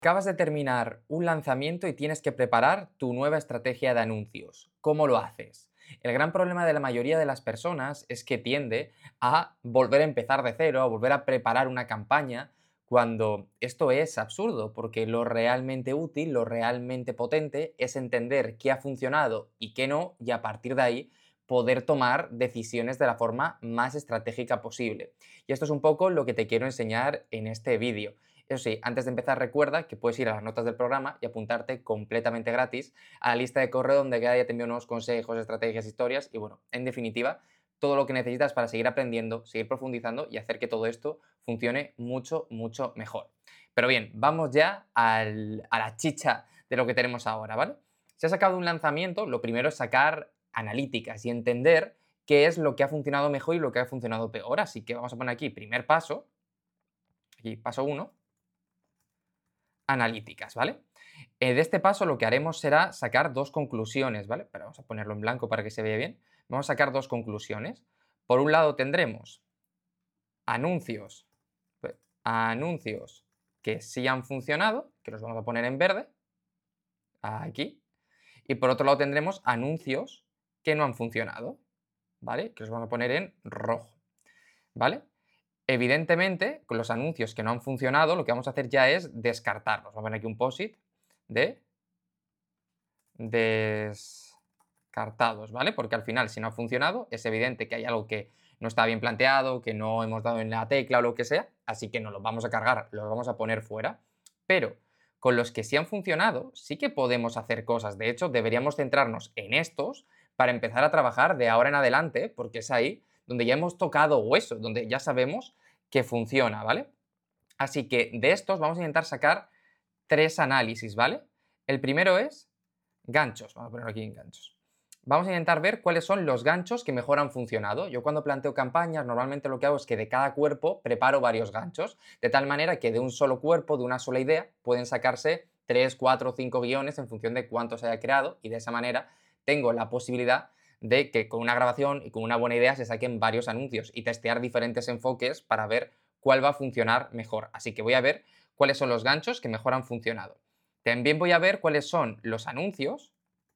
Acabas de terminar un lanzamiento y tienes que preparar tu nueva estrategia de anuncios. ¿Cómo lo haces? El gran problema de la mayoría de las personas es que tiende a volver a empezar de cero, a volver a preparar una campaña, cuando esto es absurdo, porque lo realmente útil, lo realmente potente es entender qué ha funcionado y qué no, y a partir de ahí poder tomar decisiones de la forma más estratégica posible. Y esto es un poco lo que te quiero enseñar en este vídeo. Eso sí, antes de empezar recuerda que puedes ir a las notas del programa y apuntarte completamente gratis a la lista de correo donde cada día te envío nuevos consejos, estrategias, historias y bueno, en definitiva, todo lo que necesitas para seguir aprendiendo, seguir profundizando y hacer que todo esto funcione mucho, mucho mejor. Pero bien, vamos ya a la chicha de lo que tenemos ahora, ¿vale? Si has sacado un lanzamiento, lo primero es sacar analíticas y entender qué es lo que ha funcionado mejor y lo que ha funcionado peor. Así que vamos a poner aquí primer paso, aquí paso uno, analíticas, ¿vale? De este paso lo que haremos será sacar dos conclusiones, ¿vale? Pero vamos a ponerlo en blanco para que se vea bien. Vamos a sacar dos conclusiones. Por un lado tendremos anuncios, anuncios que sí han funcionado, que los vamos a poner en verde, aquí. Y por otro lado tendremos anuncios que no han funcionado, ¿vale? Que los vamos a poner en rojo, ¿vale? Evidentemente, con los anuncios que no han funcionado, lo que vamos a hacer ya es descartarlos. Vamos a poner aquí un POSIT de descartados, ¿vale? Porque al final, si no ha funcionado, es evidente que hay algo que no está bien planteado, que no hemos dado en la tecla o lo que sea, así que no los vamos a cargar, los vamos a poner fuera. Pero con los que sí han funcionado, sí que podemos hacer cosas. De hecho, deberíamos centrarnos en estos para empezar a trabajar de ahora en adelante, porque es ahí donde ya hemos tocado hueso, donde ya sabemos que funciona, ¿vale? Así que de estos vamos a intentar sacar tres análisis, ¿vale? El primero es ganchos. Vamos a poner aquí en ganchos. Vamos a intentar ver cuáles son los ganchos que mejor han funcionado. Yo cuando planteo campañas, normalmente lo que hago es que de cada cuerpo preparo varios ganchos, de tal manera que de un solo cuerpo, de una sola idea, pueden sacarse 3, 4, 5 guiones en función de cuántos haya creado y de esa manera tengo la posibilidad de que con una grabación y con una buena idea se saquen varios anuncios y testear diferentes enfoques para ver cuál va a funcionar mejor. Así que voy a ver cuáles son los ganchos que mejor han funcionado. También voy a ver cuáles son los anuncios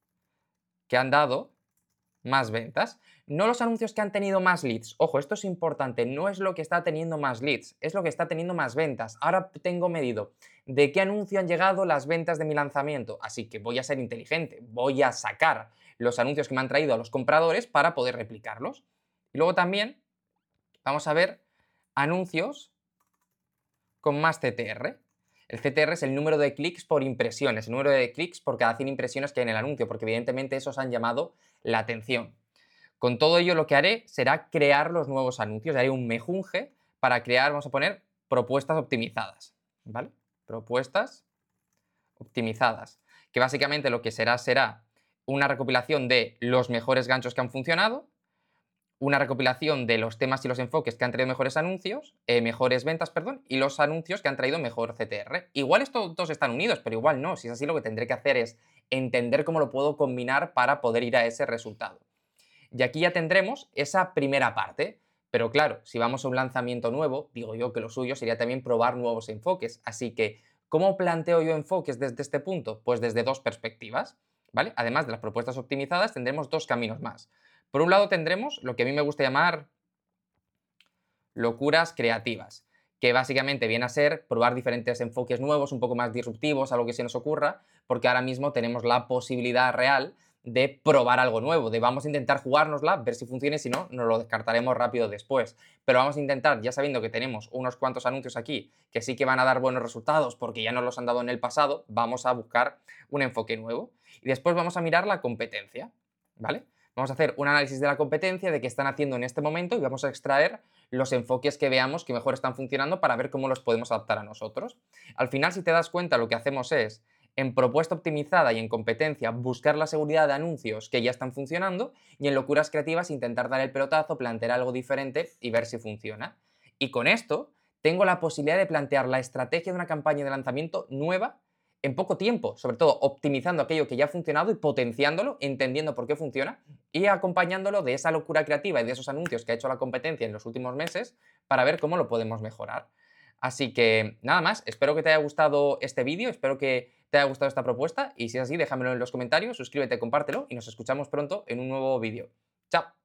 que han dado más ventas, no los anuncios que han tenido más leads. Ojo, esto es importante, no es lo que está teniendo más leads, es lo que está teniendo más ventas. Ahora tengo medido de qué anuncio han llegado las ventas de mi lanzamiento, así que voy a ser inteligente, voy a sacar los anuncios que me han traído a los compradores para poder replicarlos. Y luego también vamos a ver anuncios con más CTR. El CTR es el número de clics por impresiones, el número de clics por cada 100 impresiones que hay en el anuncio, porque evidentemente esos han llamado la atención. Con todo ello lo que haré será crear los nuevos anuncios, haré un mejunje para crear, vamos a poner, propuestas optimizadas, ¿vale? Propuestas optimizadas, que básicamente lo que será una recopilación de los mejores ganchos que han funcionado, una recopilación de los temas y los enfoques que han traído mejores anuncios, mejores ventas, perdón, y los anuncios que han traído mejor CTR. Igual estos dos están unidos, pero igual no. Si es así, lo que tendré que hacer es entender cómo lo puedo combinar para poder ir a ese resultado. Y aquí ya tendremos esa primera parte. Pero claro, si vamos a un lanzamiento nuevo, digo yo que lo suyo sería también probar nuevos enfoques. Así que, ¿cómo planteo yo enfoques desde este punto? Pues desde dos perspectivas, ¿vale? Además de las propuestas optimizadas, tendremos dos caminos más. Por un lado tendremos lo que a mí me gusta llamar locuras creativas, que básicamente viene a ser probar diferentes enfoques nuevos, un poco más disruptivos, algo que se nos ocurra, porque ahora mismo tenemos la posibilidad real de probar algo nuevo, de vamos a intentar jugárnosla, ver si funciona y si no, nos lo descartaremos rápido después. Pero vamos a intentar, ya sabiendo que tenemos unos cuantos anuncios aquí que sí que van a dar buenos resultados porque ya nos los han dado en el pasado, vamos a buscar un enfoque nuevo. Y después vamos a mirar la competencia, ¿vale? Vamos a hacer un análisis de la competencia, de qué están haciendo en este momento y vamos a extraer los enfoques que veamos que mejor están funcionando para ver cómo los podemos adaptar a nosotros. Al final, si te das cuenta, lo que hacemos es, en propuesta optimizada y en competencia, buscar la seguridad de anuncios que ya están funcionando y en locuras creativas intentar dar el pelotazo, plantear algo diferente y ver si funciona. Y con esto tengo la posibilidad de plantear la estrategia de una campaña de lanzamiento nueva en poco tiempo, sobre todo optimizando aquello que ya ha funcionado y potenciándolo, entendiendo por qué funciona y acompañándolo de esa locura creativa y de esos anuncios que ha hecho la competencia en los últimos meses para ver cómo lo podemos mejorar. Así que nada más, espero que te haya gustado este vídeo, espero que te haya gustado esta propuesta y si es así, déjamelo en los comentarios, suscríbete, compártelo y nos escuchamos pronto en un nuevo vídeo. ¡Chao!